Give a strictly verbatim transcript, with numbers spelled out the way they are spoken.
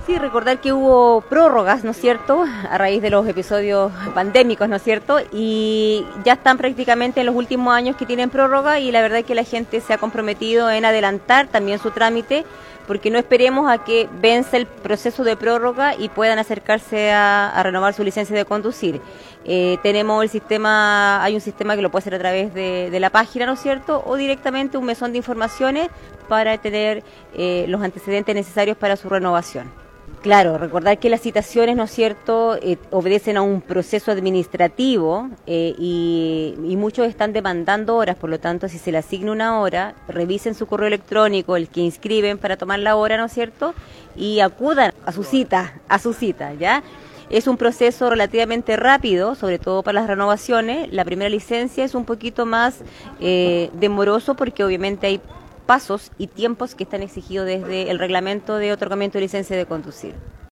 Sí, recordar que hubo prórrogas, ¿no es cierto?, a raíz de los episodios pandémicos, ¿no es cierto?, y ya están prácticamente en los últimos años que tienen prórroga y la verdad es que la gente se ha comprometido en adelantar también su trámite, porque no esperemos a que vence el proceso de prórroga y puedan acercarse a, a renovar su licencia de conducir. Eh, tenemos el sistema, hay un sistema que lo puede hacer a través de, de la página, ¿no es cierto?, o directamente un mesón de informaciones para tener eh, los antecedentes necesarios para su renovación. Claro, recordar que las citaciones, ¿no es cierto?, eh, obedecen a un proceso administrativo eh, y, y muchos están demandando horas, por lo tanto, si se le asigna una hora, revisen su correo electrónico, el que inscriben para tomar la hora, ¿no es cierto?, y acudan a su cita, a su cita, ¿ya? Es un proceso relativamente rápido, sobre todo para las renovaciones. La primera licencia es un poquito más eh, demoroso porque obviamente hay pasos y tiempos que están exigidos desde el reglamento de otorgamiento de licencia de conducir.